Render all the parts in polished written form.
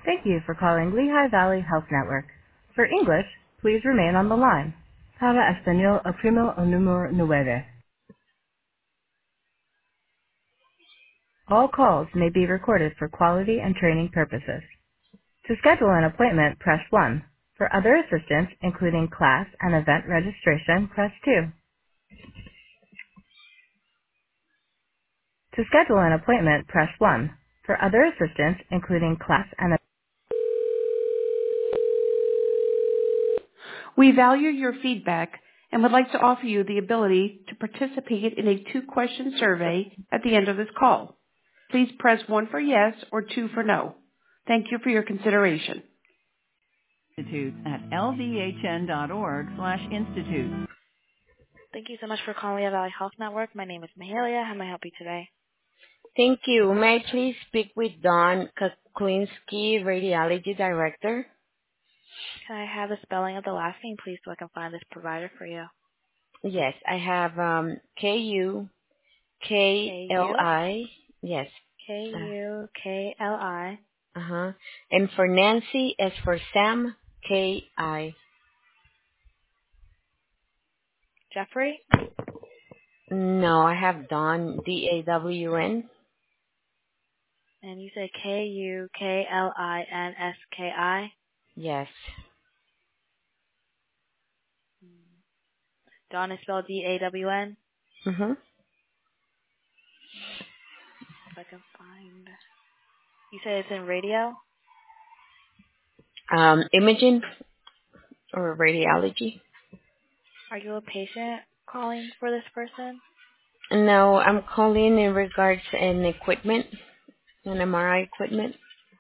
Thank you for calling Lehigh Valley Health Network. For English, please remain on the line. Para Español, oprima el número nueve. All calls may be recorded for quality and training purposes. To schedule an appointment, press 1. For other assistance, including class and event registration, press 2. To schedule an appointment, press 1. For other assistance, including class and We value your feedback and would like to offer you the ability to participate in a 2-question survey at the end of this call. Please press 1 for yes or 2 for no. Thank you for your consideration. Institute at lvhn.org/institute. Thank you so much for calling Lehigh Valley Health Network. My name is Mahalia. How may I help you today? Thank you. May I please speak with Don Kuklinski, Radiology Director? Can I have the spelling of the last name, please, so I can find this provider for you? Yes, I have K-U? K-U-K-L-I. Yes. K-U-K-L-I. Uh-huh. And for Nancy, as for Sam, K-I. Jeffrey? No, I have Don, D-A-W-N. And you say K-U-K-L-I-N-S-K-I? Yes. Dawn is spelled D-A-W-N? Mm-hmm. If I can find... You say it's in radio? Imaging or radiology? Are you a patient calling for this person? No, I'm calling in regards to an equipment, an MRI equipment.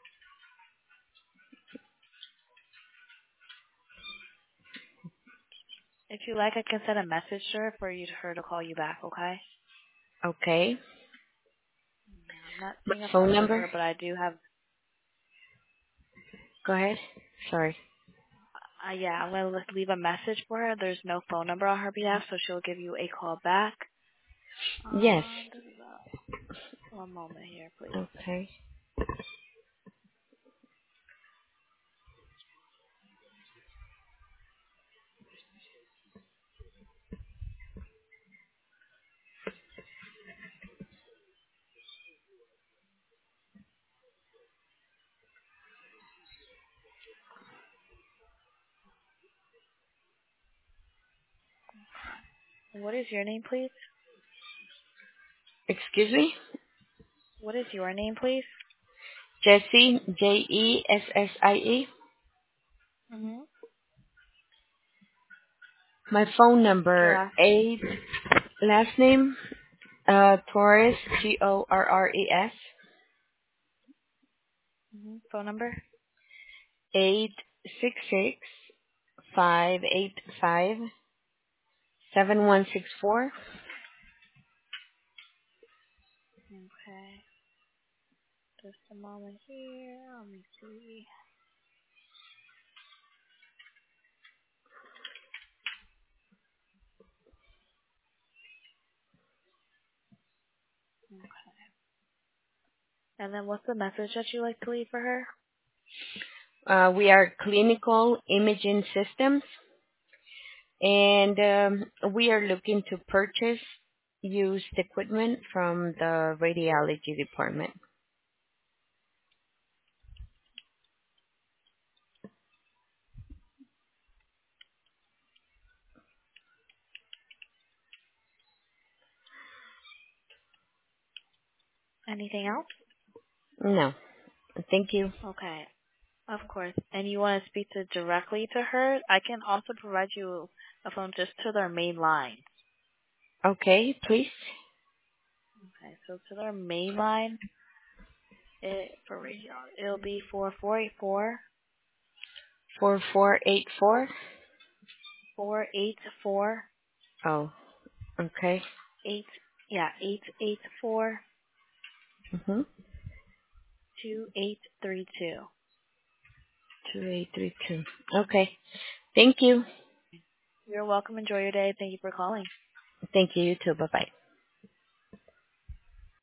If you like, I can send a message to her for her to call you back, okay? Okay. I'm not My seeing a phone phone number for number? her, but I do have... Go ahead. Sorry. yeah, I'm going to leave a message for her. There's no phone number on her behalf, so she'll give you a call back. Yes. One moment here, please. Okay. What is your name, please? Excuse me? What is your name, please? Jessie, Jessie. Mm-hmm. My phone Your number, last last name, Torres, Torres, phone number? 866-585-7164. Okay. Just a moment here. Let me see. And then what's the message that you like to leave for her? We are clinical imaging systems, and we are looking to purchase used equipment from the radiology department. Anything else? No. Thank you. Okay. Of course. And you want to speak directly to her? I can also provide you a phone just to their main line. Okay, please. Okay. So to their main line, for radio, it'll be 4484 4484. 484 Oh, okay. 884 Mm-hmm. 2832. 2832. Okay. Thank you. You're welcome. Enjoy your day. Thank you for calling. Thank you. You too. Bye-bye.